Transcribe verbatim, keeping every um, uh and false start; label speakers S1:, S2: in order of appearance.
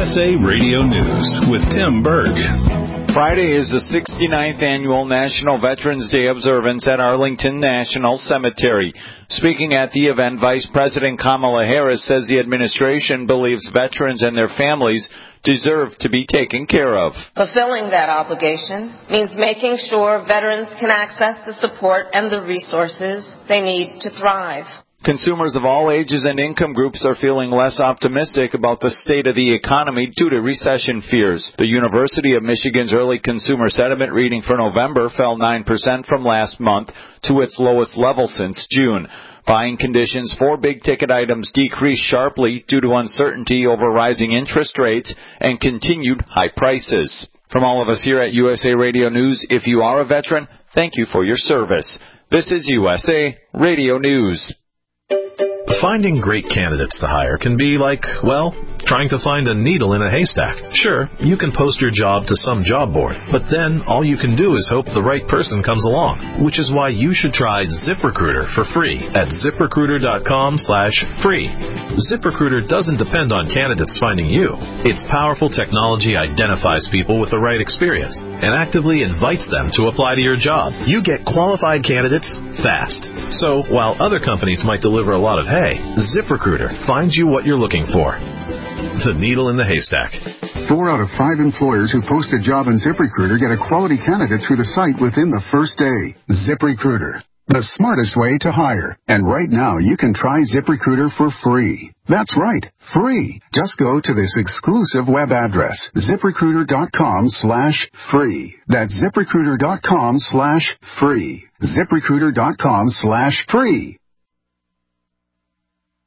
S1: S A Radio News with Tim Berg.
S2: Friday is the sixty-ninth annual National Veterans Day observance at Arlington National Cemetery. Speaking at the event, Vice President Kamala Harris says the administration believes veterans and their families deserve to be taken care of.
S3: Fulfilling that obligation means making sure veterans can access the support and the resources they need to thrive.
S2: Consumers of all ages and income groups are feeling less optimistic about the state of the economy due to recession fears. The University of Michigan's early consumer sentiment reading for November fell nine percent from last month to its lowest level since June. Buying conditions for big-ticket items decreased sharply due to uncertainty over rising interest rates and continued high prices. From all of us here at U S A Radio News, if you are a veteran, thank you for your service. This is U S A Radio News.
S4: Finding great candidates to hire can be like, well, trying to find a needle in a haystack. Sure, you can post your job to some job board, but then all you can do is hope the right person comes along, which is why you should try ZipRecruiter for free at ZipRecruiter.com slash free. ZipRecruiter doesn't depend on candidates finding you. Its powerful technology identifies people with the right experience and actively invites them to apply to your job. You get qualified candidates fast. So while other companies might deliver a lot of hay, ZipRecruiter finds you what you're looking for. The needle in the haystack.
S5: Four out of five employers who post a job on ZipRecruiter get a quality candidate through the site within the first day. ZipRecruiter, the smartest way to hire. And right now, you can try ZipRecruiter for free. That's right, free. Just go to this exclusive web address, ZipRecruiter.com slash free. That's ZipRecruiter.com slash free. ZipRecruiter.com slash free.